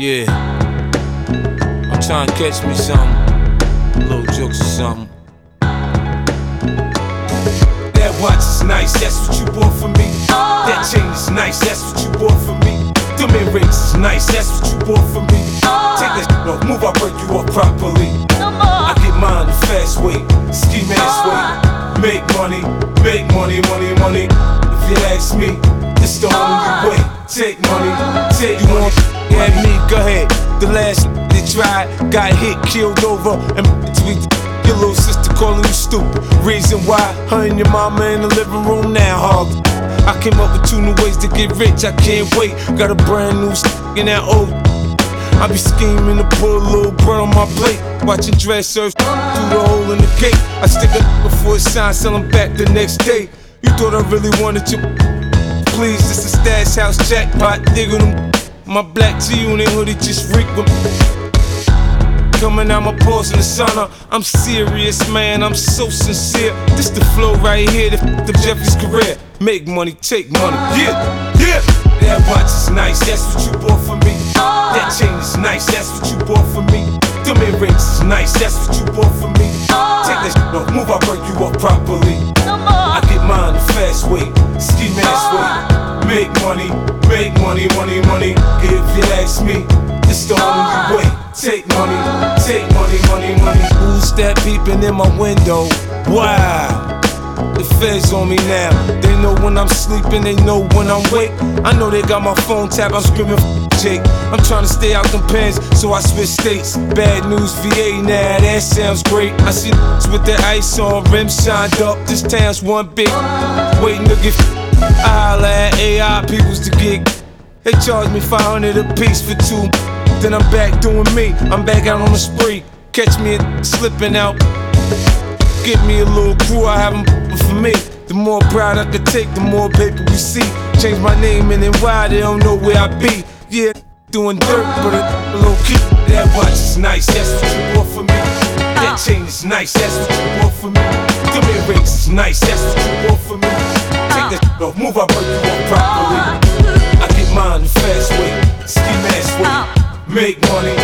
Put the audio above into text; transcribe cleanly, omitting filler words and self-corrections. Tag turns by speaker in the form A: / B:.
A: Yeah, I'm trying to catch me something, little jokes or something. That watch is nice, that's what you bought for me. That chain is nice, that's what you bought for me. Them earrings is nice, that's what you bought for me. Take that shit off, move, I'll break you up properly. I get mine the fast way, ski mask way. Make money, money, money. If you ask me, it's the only way. Take money, take you want. Yeah, me, go ahead. The last they tried, got hit, killed over, and tweet. Your little sister calling you stupid. Reason why her and your mama in the living room now, hog. I came up with 2 new ways to get rich, I can't wait. Got a brand new in that old. I be scheming to put a little bread on my plate. Watching dress surf through the hole in the gate. I stick a before it's signed, sell them back the next day. You thought I really wanted you? Please, this is Stash House jackpot, digger them. My black G-Unit hoodie just reek with coming out my pores in the sauna. I'm serious, man, I'm so sincere. This the flow right here, the Jeffrey's career. Make money, take money, yeah, yeah. That watch is nice, that's what you bought for me. That chain is nice, that's what you bought for me. Them earrings is nice, that's what you bought for me. Take that shit off, move, I'll break you up properly. I get mine the fast way, ski mask way. Make money, money, money. If you ask me, it's the only way. Take money, money. Who's that peeping in my window? Wow. The feds on me now. They know when I'm sleeping, they know when I'm awake. I know they got my phone tapped, I'm screaming Jake. I'm trying to stay out them pens, so I switch states. Bad news VA now, that sounds great. I see with the ice on, rims shined up. This town's one big waiting to get I holla at AI peoples to get. They charge me 500 a piece for 2. Then I'm back doing me, I'm back out on the spree. Catch me slipping out. Get me a little crew, I have them for me. The more pride I could take, the more paper we see. Change my name and then why they don't know where I be. Yeah, doing dirt, but a little key. That watch is nice, that's what you bought for me. That chain is nice, that's what you bought for me. Them earrings is nice, that's what you bought for me. Take that shit off, move, I'll break you up properly. I get mine the fast way, ski mask way. Make money,